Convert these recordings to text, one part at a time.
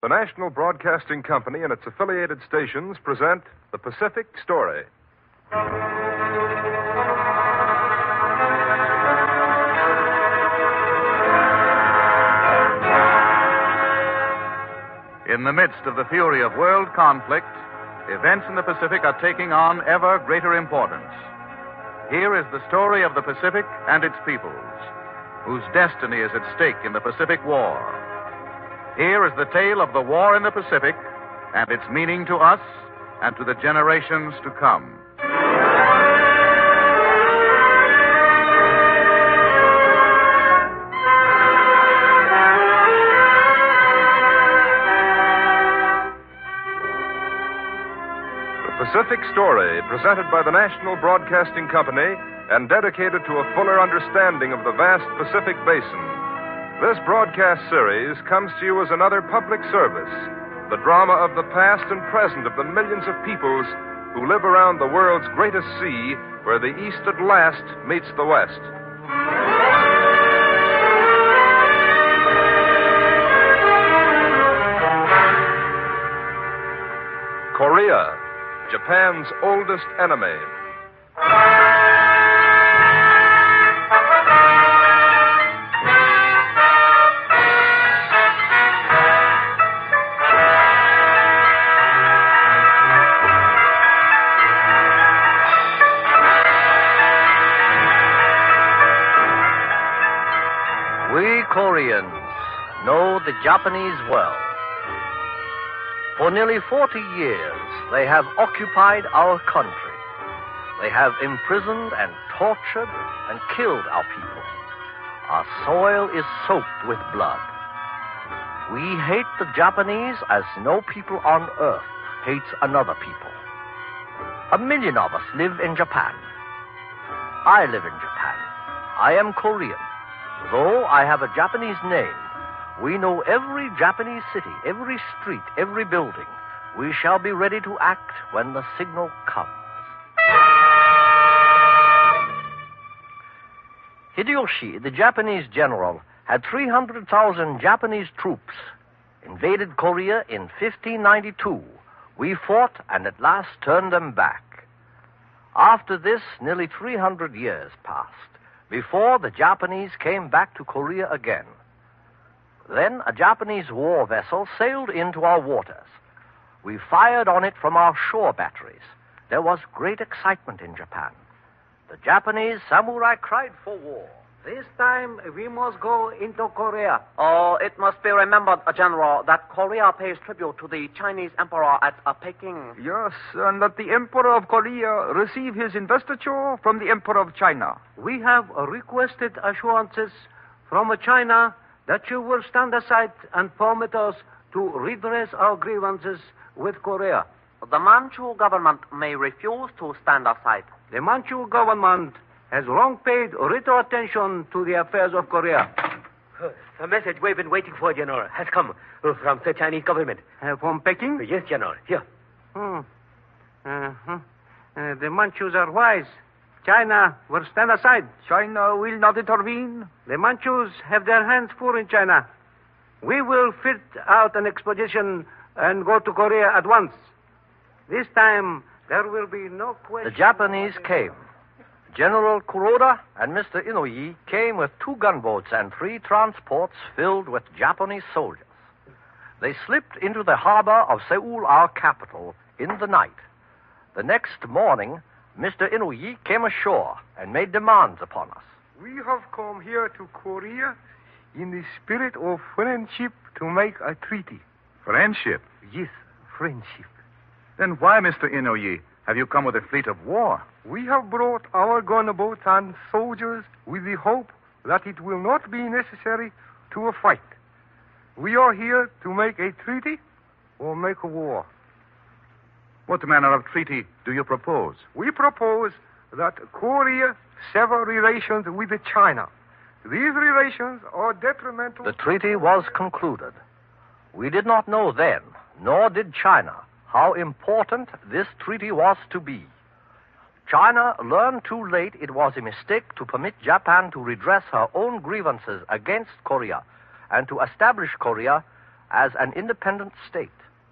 The National Broadcasting Company and its affiliated stations present The Pacific Story. In the midst of the fury of world conflict, events in the Pacific are taking on ever greater importance. Here is the story of the Pacific and its peoples, whose destiny is at stake in the Pacific War. Here is the tale of the war in the Pacific and its meaning to us and to the generations to come. The Pacific Story, presented by the National Broadcasting Company and dedicated to a fuller understanding of the vast Pacific Basin. This broadcast series comes to you as another public service, the drama of the past and present of the millions of peoples who live around the world's greatest sea, where the East at last meets the West. Korea, Japan's oldest enemy. We Koreans know the Japanese well. For nearly 40 years, they have occupied our country. They have imprisoned and tortured and killed our people. Our soil is soaked with blood. We hate the Japanese as no people on earth hates another people. 1 million of us live in Japan. I live in Japan. I am Korean. Though I have a Japanese name, we know every Japanese city, every street, every building. We shall be ready to act when the signal comes. Hideyoshi, the Japanese general, had 300,000 Japanese troops, invaded Korea in 1592. We fought and at last turned them back. After this, nearly 300 years passed before the Japanese came back to Korea again. Then a Japanese war vessel sailed into our waters. We fired on it from our shore batteries. There was great excitement in Japan. The Japanese samurai cried for war. This time we must go into Korea. Oh, it must be remembered, General, that Korea pays tribute to the Chinese emperor at Peking. Yes, and that the Emperor of Korea receive his investiture from the Emperor of China. We have requested assurances from China that you will stand aside and permit us to redress our grievances with Korea. The Manchu government may refuse to stand aside. The Manchu government has long paid little attention to the affairs of Korea. The message we've been waiting for, General, has come from the Chinese government. From Peking? Yes, General. Here. The Manchus are wise. China will stand aside. China will not intervene. The Manchus have their hands full in China. We will fit out an expedition and go to Korea at once. This time, there will be no question. The Japanese came. General Kuroda and Mr. Inouye came with 2 gunboats and 3 transports filled with Japanese soldiers. They slipped into the harbor of Seoul, our capital, in the night. The next morning, Mr. Inouye came ashore and made demands upon us. We have come here to Korea in the spirit of friendship to make a treaty. Friendship? Yes, friendship. Then why, Mr. Inouye, have you come with a fleet of war? We have brought our gunboats and soldiers with the hope that it will not be necessary to a fight. We are here to make a treaty or make a war. What manner of treaty do you propose? We propose that Korea sever relations with China. These relations are detrimental. The treaty was concluded. We did not know then, nor did China, how important this treaty was to be. China learned too late it was a mistake to permit Japan to redress her own grievances against Korea and to establish Korea as an independent state.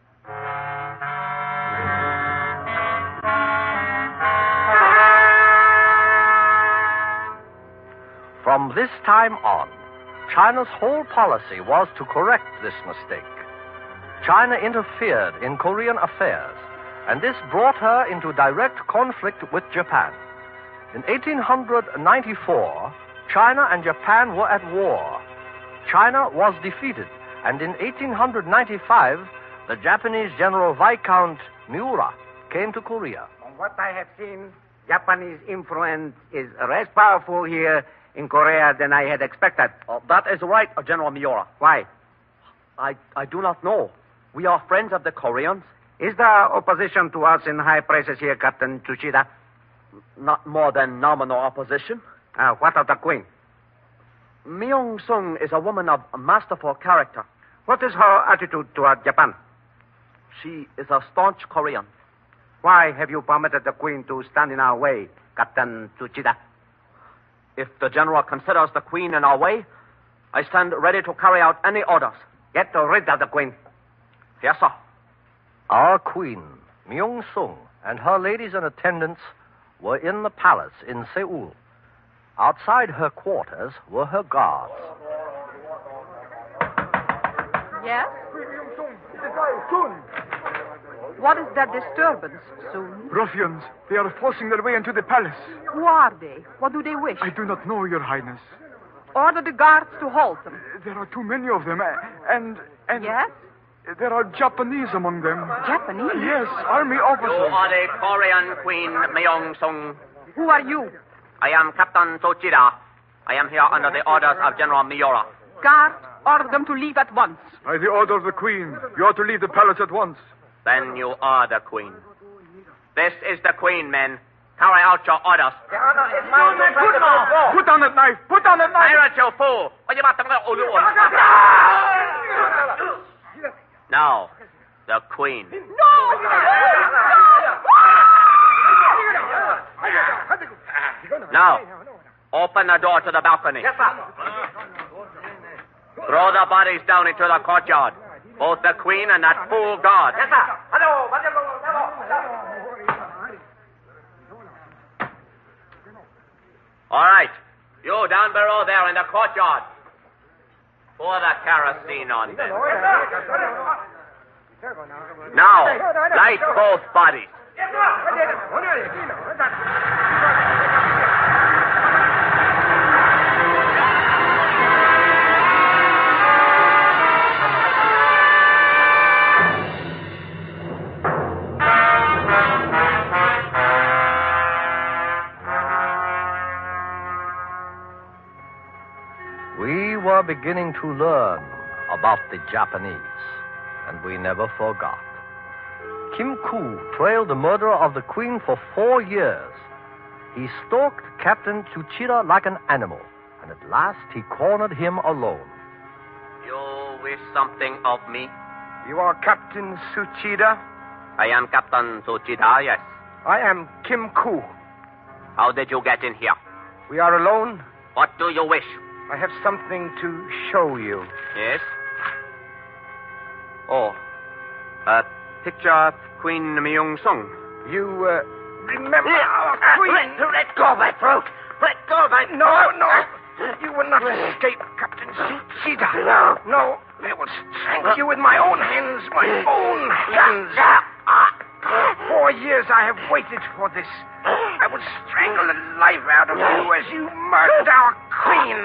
From this time on, China's whole policy was to correct this mistake. China interfered in Korean affairs, and this brought her into direct conflict with Japan. In 1894, China and Japan were at war. China was defeated, and in 1895, the Japanese General Viscount Miura came to Korea. From what I have seen, Japanese influence is less powerful here in Korea than I had expected. That is right, General Miura. Why? I do not know. We are friends of the Koreans. Is there opposition to us in high places here, Captain Tsuchida? Not more than nominal opposition. What of the Queen? Myung-sung is a woman of masterful character. What is her attitude toward Japan? She is a staunch Korean. Why have you permitted the Queen to stand in our way, Captain Tsuchida? If the General considers the Queen in our way, I stand ready to carry out any orders. Get rid of the Queen. Yes, sir. Our Queen, Myung-sung, and her ladies and attendants were in the palace in Seoul. Outside her quarters were her guards. Yes? What is that disturbance, Soon? Ruffians. They are forcing their way into the palace. Who are they? What do they wish? I do not know, Your Highness. Order the guards to halt them. There are too many of them, and... Yes? There are Japanese among them. Japanese? Yes, army officers. You are the Korean Queen Myung-sung. Who are you? I am Captain Tsuchida. I am here under the orders of General Miura. Guards, order them to leave at once. By the order of the Queen, you ought to leave the palace at once. Then you are the Queen. This is the Queen, men. Carry out your orders. Put down that knife! Put down that knife! Pirate, you fool! Now, the Queen. Now, open the door to the balcony. Yes, sir. Throw the bodies down into the courtyard. Both the Queen and that fool guard. Yes, sir. All right. You down below there in the courtyard. Pour the kerosene on them. Now, light both bodies. We were beginning to learn about the Japanese, and we never forgot. Kim Koo trailed the murderer of the Queen for 4 years. He stalked Captain Tsuchida like an animal, and at last he cornered him alone. You wish something of me? You are Captain Tsuchida? I am Captain Tsuchida, yes. I am Kim Koo. How did you get in here? We are alone. What do you wish? I have something to show you. Yes? Oh, a picture of Queen Myung-sung. You, remember our Queen? Let go of my throat. Let go of my... No. You will not escape, Captain Tsuchida. No. I will strangle you with my own hands. My own hands. For 4 years I have waited for this. I will strangle the life out of you as you murdered our Queen.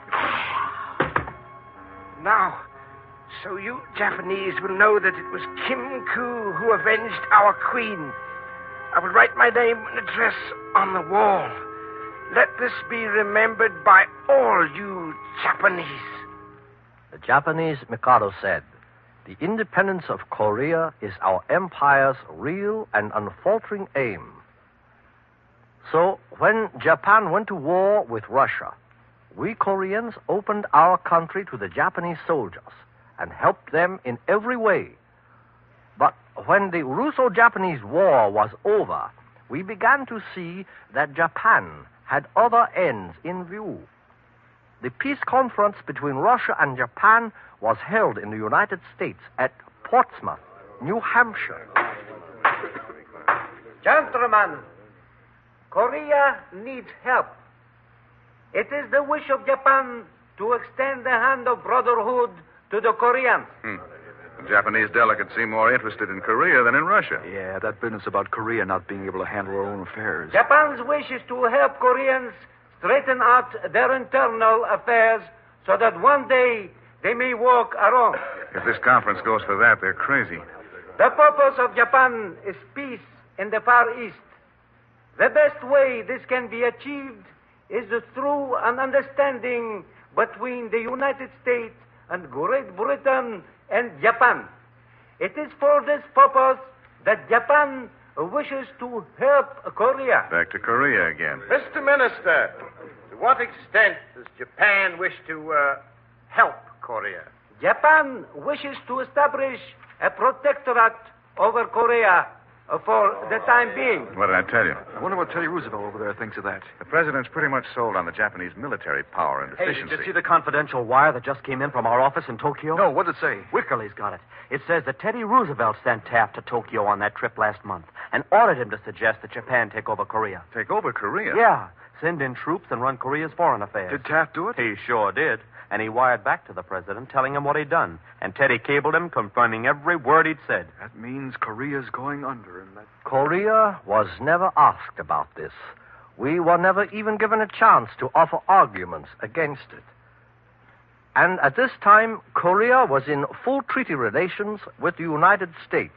Now, so you Japanese will know that it was Kim Koo who avenged our Queen. I will write my name and address on the wall. Let this be remembered by all you Japanese. The Japanese Mikado said, "The independence of Korea is our empire's real and unfaltering aim." So, when Japan went to war with Russia, we Koreans opened our country to the Japanese soldiers and helped them in every way. But when the Russo-Japanese War was over, we began to see that Japan had other ends in view. the peace conference between Russia and Japan was held in the United States at Portsmouth, New Hampshire. Gentlemen, Korea needs help. It is the wish of Japan to extend the hand of brotherhood to the Koreans. The Japanese delegates seem more interested in Korea than in Russia. Yeah, that business about Korea not being able to handle her own affairs. Japan's wish is to help Koreans straighten out their internal affairs so that one day they may walk alone. If this conference goes for that, they're crazy. The purpose of Japan is peace in the Far East. The best way this can be achieved is through an understanding between the United States and Great Britain and Japan. It is for this purpose that Japan wishes to help Korea. Back to Korea again. Mr. Minister, to what extent does Japan wish to help Korea? Japan wishes to establish a protectorate over Korea for the time being. What did I tell you? I wonder what Teddy Roosevelt over there thinks of that. The president's pretty much sold on the Japanese military power and Hey, efficiency. did you see the confidential wire that just came in from our office in Tokyo? No, what did it say? Wickerly's got it. It says that Teddy Roosevelt sent Taft to Tokyo on that trip last month and ordered him to suggest that Japan take over Korea. Take over Korea? Yeah. Send in troops and run Korea's foreign affairs. Did Taft do it? He sure did. And he wired back to the president telling him what he'd done. And Teddy cabled him confirming every word he'd said. That means Korea's going under, and that... Korea was never asked about this. We were never even given a chance to offer arguments against it. And at this time, Korea was in full treaty relations with the United States.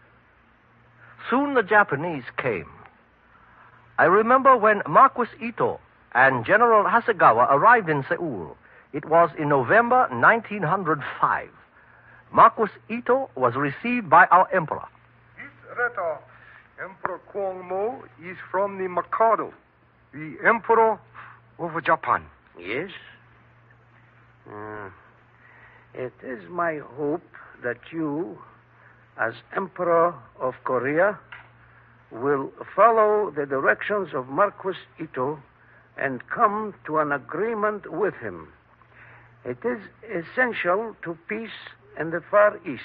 Soon the Japanese came. I remember when Marquis Ito and General Hasegawa arrived in Seoul. It was in November 1905. Marquis Ito was received by our emperor. This letter, Emperor Kwangmo, is from the Mikado, the Emperor of Japan. Yes? It is my hope that you, as Emperor of Korea, will follow the directions of Marquis Ito and come to an agreement with him. It is essential to peace in the Far East.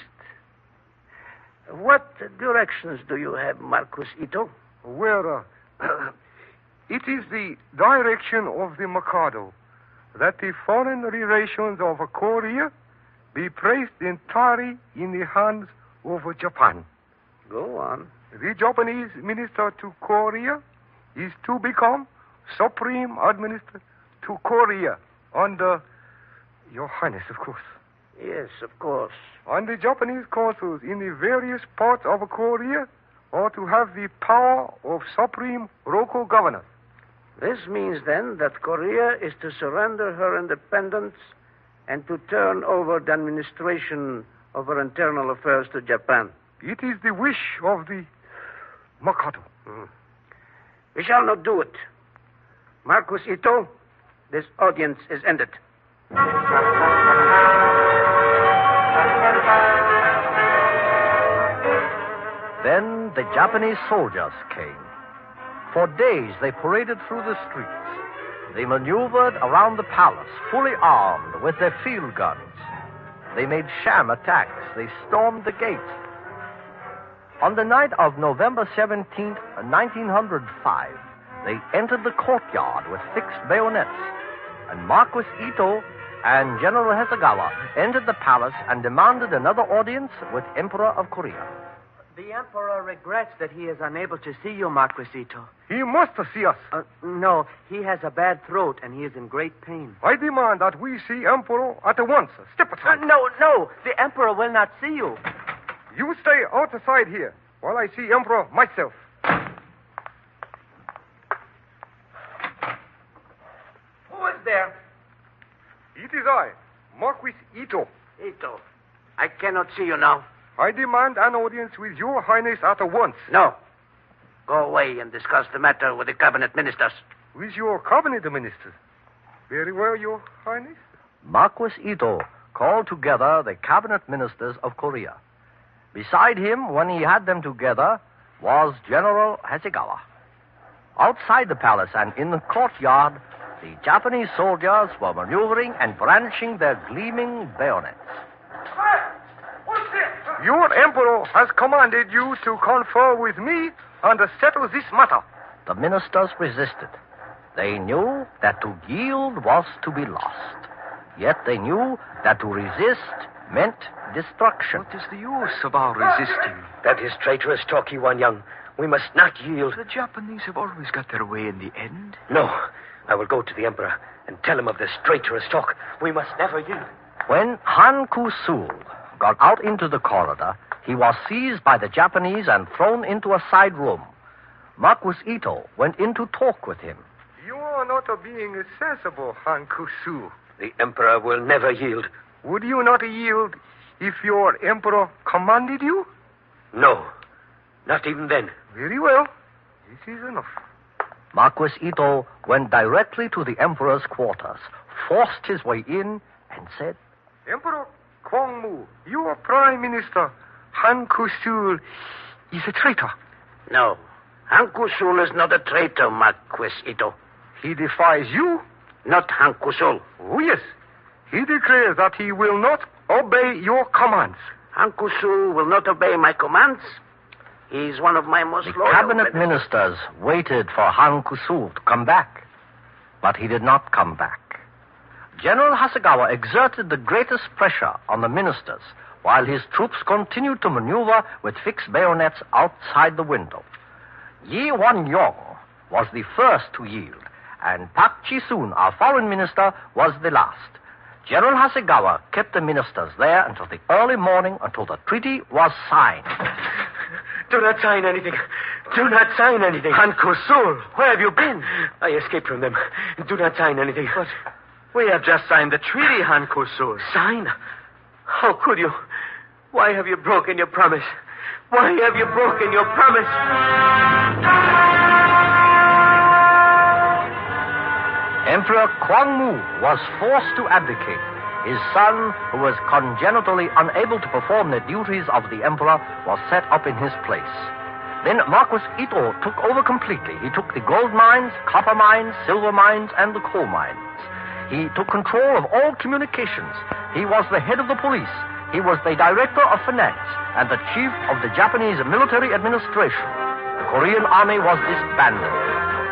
What directions do you have, Marquis Ito? Well, it is the direction of the Mikado that the foreign relations of Korea be placed entirely in the hands of Japan. Go on. The Japanese minister to Korea is to become supreme administrator to Korea under Your Highness, of course. Yes, of course. And the Japanese consuls in the various parts of Korea are to have the power of supreme local governors. This means, then, that Korea is to surrender her independence and to turn over the administration of her internal affairs to Japan. It is the wish of the Mikado. We shall not do it. Marquis Ito, this audience is ended. Then the Japanese soldiers came. For days they paraded through the streets. They maneuvered around the palace, fully armed with their field guns. They made sham attacks. They stormed the gates. On the night of November 17th, 1905, they entered the courtyard with fixed bayonets, and Marquis Ito and General Hasegawa entered the palace and demanded another audience with Emperor of Korea. The Emperor regrets that he is unable to see you, Marquis Ito. He must see us. No, he has a bad throat and he is in great pain. I demand that we see Emperor at once. Step aside. No, the Emperor will not see you. You stay outside here while I see Emperor myself. Who is there? It is I, Marquis Ito. Ito, I cannot see you now. I demand an audience with Your Highness at once. No. Go away and discuss the matter with the cabinet ministers. With your cabinet ministers. Very well, Your Highness. Marquis Ito called together the cabinet ministers of Korea. Beside him, when he had them together, was General Hasegawa. Outside the palace and in the courtyard The Japanese soldiers were maneuvering and brandishing their gleaming bayonets. Your emperor has commanded you to confer with me and settle this matter. The ministers resisted. They knew that to yield was to be lost. Yet they knew that to resist meant destruction. What is the use of our resisting? That is traitorous talk, Iwan Young. We must not yield. The Japanese have always got their way in the end. No. I will go to the emperor and tell him of this traitorous talk. We must never yield. When Han Kusul got out into the corridor, he was seized by the Japanese and thrown into a side room. Marquis Ito went in to talk with him. You are not being sensible, Han Kusu. The emperor will never yield. Would you not yield if your emperor commanded you? No. Not even then. Very well. This is enough. Marquis Ito went directly to the emperor's quarters, forced his way in, and said, Emperor Kwangmu, your prime minister, Han Kusul, is a traitor. No. Han Kusul is not a traitor, Marquis Ito. He defies you? Not Han Kusul. Oh, yes. He declares that he will not obey your commands. Han Kusul will not obey my commands. He's one of my most loyal cabinet ministers waited for Han Kusul to come back, but he did not come back. General Hasegawa exerted the greatest pressure on the ministers while his troops continued to maneuver with fixed bayonets outside the window. Yi Wan-yong was the first to yield, and Pak Chi-soon, our foreign minister, was the last. General Hasegawa kept the ministers there until the early morning, until the treaty was signed. Do not sign anything. Do not sign anything. Han Kusul, where have you been? I escaped from them. Do not sign anything. But we have just signed the treaty, Han Kusul. Sign? How could you? Why have you broken your promise? Why have you broken your promise? Emperor Kwangmu was forced to abdicate. His son, who was congenitally unable to perform the duties of the emperor, was set up in his place. Then Marquis Ito took over completely. He took the gold mines, copper mines, silver mines, and the coal mines. He took control of all communications. He was the head of the police. He was the director of finance and the chief of the Japanese military administration. The Korean army was disbanded.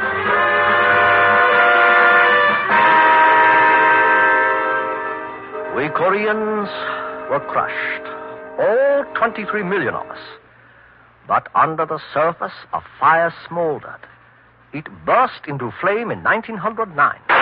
We Koreans were crushed, all 23 million of us. But under the surface, a fire smoldered. It burst into flame in 1909.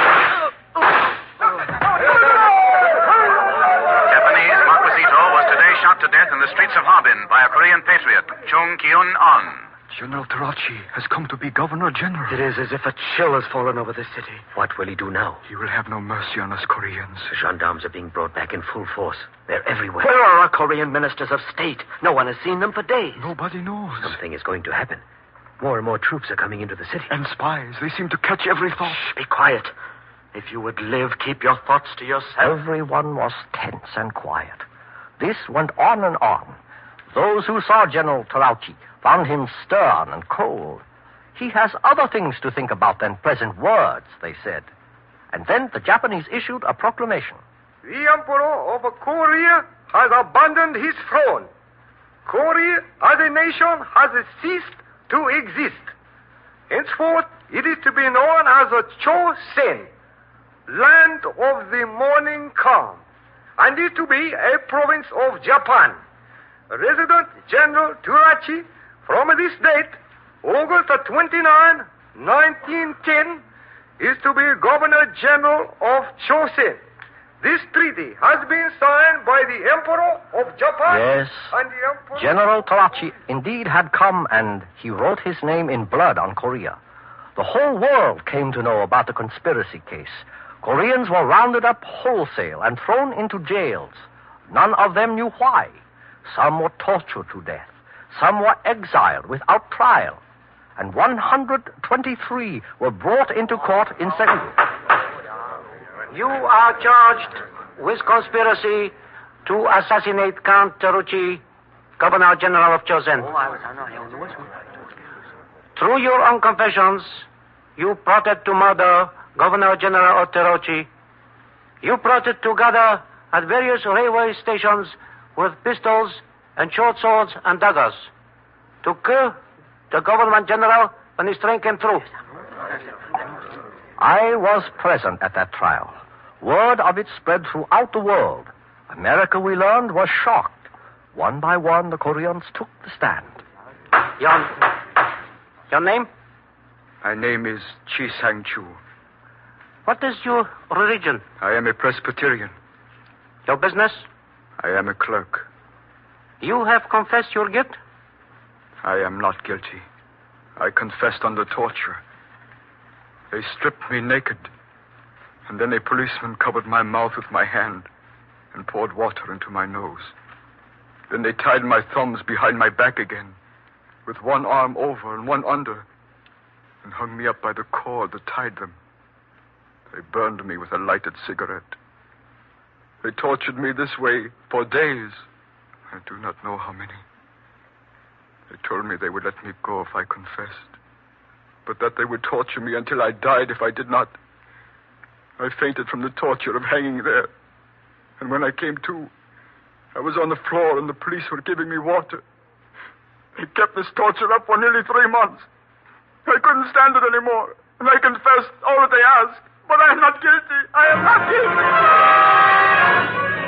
Japanese Marquis Ito was today shot to death in the streets of Harbin by a Korean patriot, Chung Kyun-on. General Tarachi has come to be Governor General. It is as if a chill has fallen over the city. What will he do now? He will have no mercy on us Koreans. The gendarmes are being brought back in full force. They're everywhere. Where are our Korean ministers of state? No one has seen them for days. Nobody knows. Something is going to happen. More and more troops are coming into the city. And spies. They seem to catch every thought. Shh, be quiet. If you would live, keep your thoughts to yourself. Everyone was tense and quiet. This went on and on. Those who saw General Terauchi found him stern and cold. He has other things to think about than pleasant words, they said. And then the Japanese issued a proclamation. The Emperor of Korea has abandoned his throne. Korea as a nation has ceased to exist. Henceforth, it is to be known as a Chosen, land of the morning calm, and is to be a province of Japan. Resident General Turachi, from this date, August 29, 1910, is to be Governor General of Chosen. This treaty has been signed by the Emperor of Japan. Yes, and the Emperor... General Tarachi indeed had come, and he wrote his name in blood on Korea. The whole world came to know about the conspiracy case. Koreans were rounded up wholesale and thrown into jails. None of them knew why. Some were tortured to death. Some were exiled without trial. And 123 were brought into court in Seoul. You are charged with conspiracy to assassinate Count Terauchi, Governor General of Chosen. Through your own confessions, you plotted to murder Governor General Oterochi, you plotted to gather at various railway stations with pistols and short swords and daggers to kill the government general when his train came through. I was present at that trial. Word of it spread throughout the world. America, we learned, was shocked. One by one, the Koreans took the stand. Your name? My name is Chi Sang-chu. What is your religion? I am a Presbyterian. Your business? I am a clerk. You have confessed your guilt? I am not guilty. I confessed under torture. They stripped me naked, and then a policeman covered my mouth with my hand and poured water into my nose. Then they tied my thumbs behind my back again, with one arm over and one under, and hung me up by the cord that tied them. They burned me with a lighted cigarette. They tortured me this way for days. I do not know how many. They told me they would let me go if I confessed, but that they would torture me until I died if I did not. I fainted from the torture of hanging there. And when I came to, I was on the floor and the police were giving me water. They kept this torture up for nearly 3 months. I couldn't stand it anymore, and I confessed all that they asked. But I am not guilty. I am not guilty.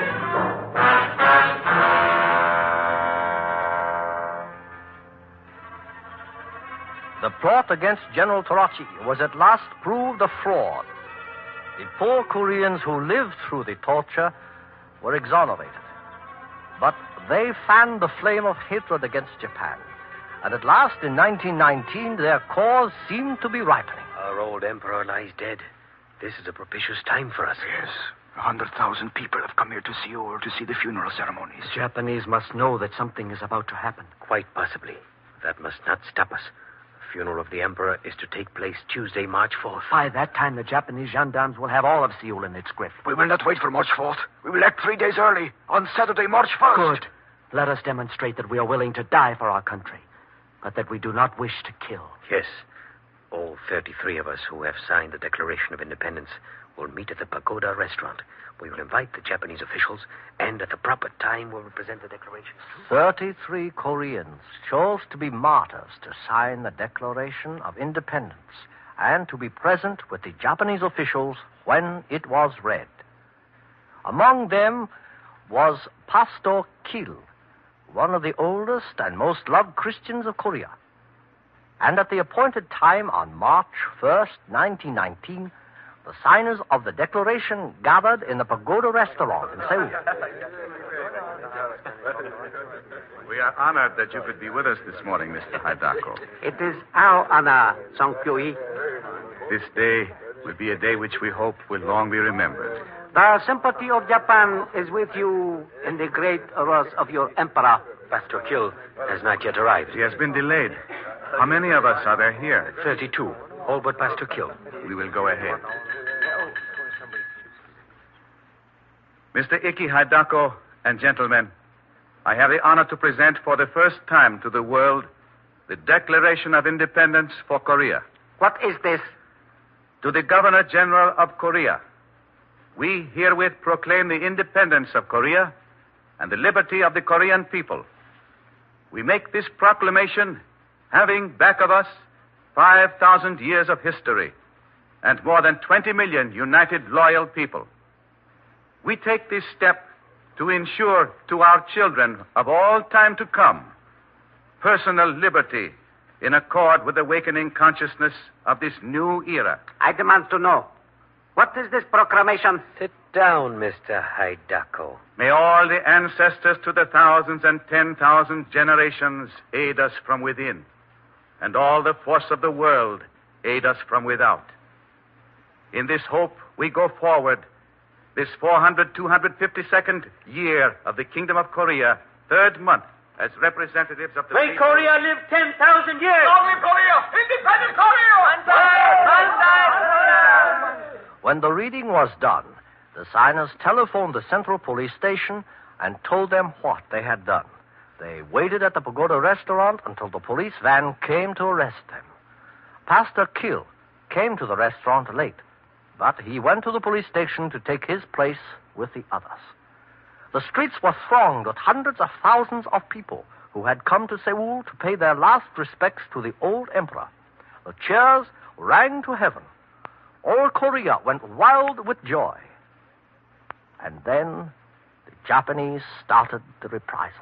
The plot against General Torachi was at last proved a fraud. The poor Koreans who lived through the torture were exonerated. But they fanned the flame of hatred against Japan. And at last, in 1919, their cause seemed to be ripening. Our old emperor lies dead. This is a propitious time for us. Yes. 100,000 people have come here to Seoul to see the funeral ceremonies. The Japanese must know that something is about to happen. Quite possibly. That must not stop us. The funeral of the emperor is to take place Tuesday, March 4th. By that time, the Japanese gendarmes will have all of Seoul in its grip. We will not wait for March 4th. We will act 3 days early, on Saturday, March 1st. Good. Let us demonstrate that we are willing to die for our country, but that we do not wish to kill. Yes. All 33 of us who have signed the Declaration of Independence will meet at the Pagoda restaurant. We will invite the Japanese officials, and at the proper time we'll present the declaration. 33 Koreans chose to be martyrs to sign the Declaration of Independence and to be present with the Japanese officials when it was read. Among them was Pastor Kil, one of the oldest and most loved Christians of Korea. And at the appointed time on March 1st, 1919, the signers of the Declaration gathered in the Pagoda restaurant in Seoul. We are honored that you could be with us this morning, Mr. Hidako. It is our honor, Song Pyo-hee. This day will be a day which we hope will long be remembered. The sympathy of Japan is with you in the great wrath of your emperor. Pastor Kill has not yet arrived. He has been delayed. How many of us are there here? 32. All but Pastor Kill. We will go ahead. Mr. Ikki Hidako and gentlemen, I have the honor to present for the first time to the world the Declaration of Independence for Korea. What is this? To the Governor General of Korea, we herewith proclaim the independence of Korea and the liberty of the Korean people. We make this proclamation having back of us 5,000 years of history and more than 20 million united loyal people. We take this step to ensure to our children of all time to come personal liberty in accord with the awakening consciousness of this new era. I demand to know, what is this proclamation? Sit down, Mr. Hidako. May all the ancestors to the thousands and 10,000 generations aid us from within, and all the force of the world aid us from without. In this hope, we go forward this 252nd year of the Kingdom of Korea, 3rd month, as representatives of the... May Korea live 10,000 years! Long live Korea! Independent Korea! When the reading was done, the signers telephoned the Central Police Station and told them what they had done. They waited at the Pagoda restaurant until the police van came to arrest them. Pastor Kill came to the restaurant late. but he went to the police station to take his place with the others. The streets were thronged with hundreds of thousands of people who had come to Seoul to pay their last respects to the old emperor. The cheers rang to heaven. All Korea went wild with joy. And then the Japanese started the reprisals.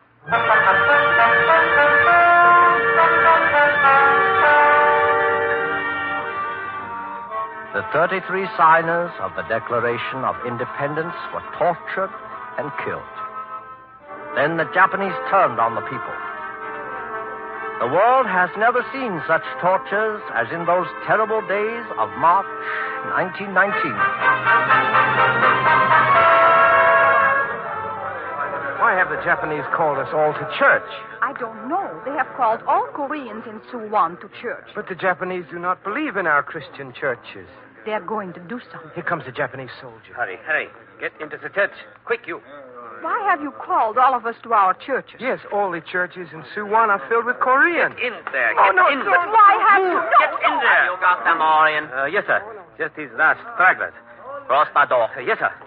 The 33 signers of the Declaration of Independence were tortured and killed. Then the Japanese turned on the people. The world has never seen such tortures as in those terrible days of March 1919. Why have the Japanese called us all to church? I don't know. They have called all Koreans in Suwon to church. But the Japanese do not believe in our Christian churches. They're going to do something. Here comes the Japanese soldier. Hurry, hurry. Get into the church. Quick, you. Why have you called all of us to our churches? Yes, all the churches in Suwon are filled with Koreans. Get in there. Oh, Get no, in but there. why have you... Get in there. You got them, Orion? Yes, sir. Just these last stragglers. Cross the door. Yes, sir.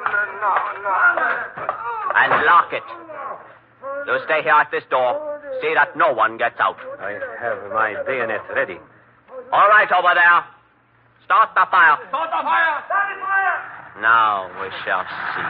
And lock it. You stay here at this door. See that no one gets out. I have my bayonet ready. All right, over there. Start the fire. Start the fire! Start the fire! Now we shall see.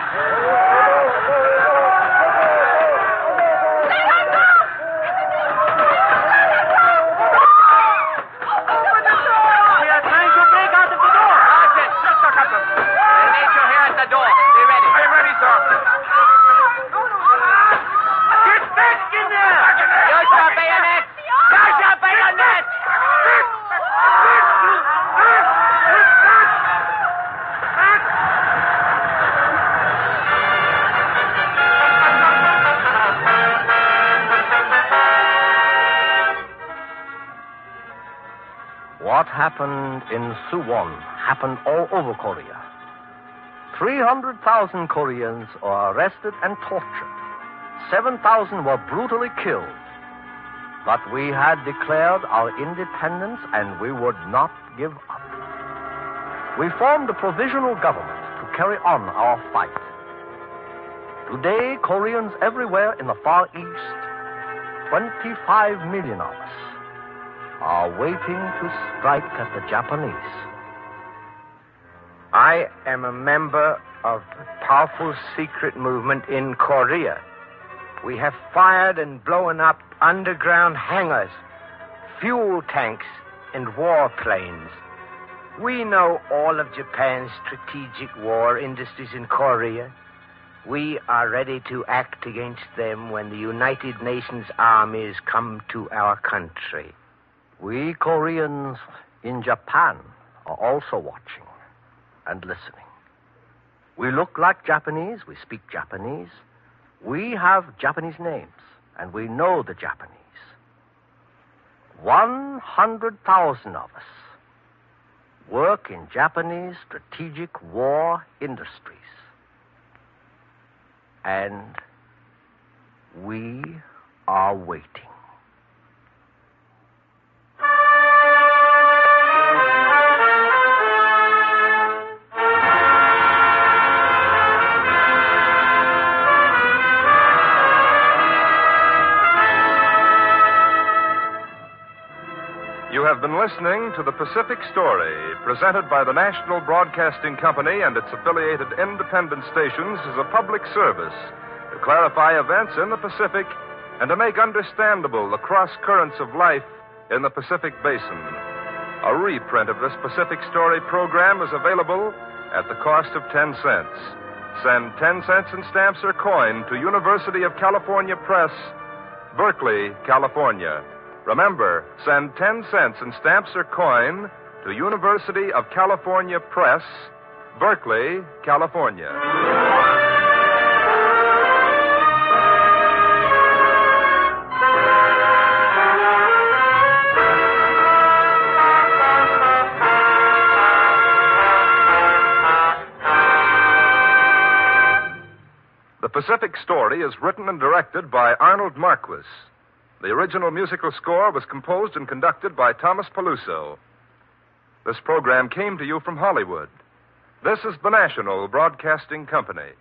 We are trying to break out of the door. Sergeant, just a couple. We'll meet you here at the door. Be ready. I'm ready, sir. Get back in there. Use your bayonet. Use your bayonet. What happened in Suwon happened all over Korea. 300,000 Koreans were arrested and tortured. 7,000 were brutally killed. But we had declared our independence and we would not give up. We formed a provisional government to carry on our fight. Today, Koreans everywhere in the Far East, 25 million of us, are waiting to strike at the Japanese. I am a member of a powerful secret movement in Korea. We have fired and blown up underground hangars, fuel tanks, and warplanes. We know all of Japan's strategic war industries in Korea. We are ready to act against them when the United Nations armies come to our country. We Koreans in Japan are also watching and listening. We look like Japanese, we speak Japanese. We have Japanese names, and we know the Japanese. 100,000 of us work in Japanese strategic war industries. And we are waiting. You have been listening to The Pacific Story, presented by the National Broadcasting Company and its affiliated independent stations as a public service to clarify events in the Pacific and to make understandable the cross currents of life in the Pacific Basin. A reprint of this Pacific Story program is available at the cost of 10 cents. Send 10 cents in stamps or coin to University of California Press, Berkeley, California. Remember, send 10 cents in stamps or coin to University of California Press, Berkeley, California. The Pacific Story is written and directed by Arnold Marquis. The original musical score was composed and conducted by Thomas Peluso. This program came to you from Hollywood. This is the National Broadcasting Company.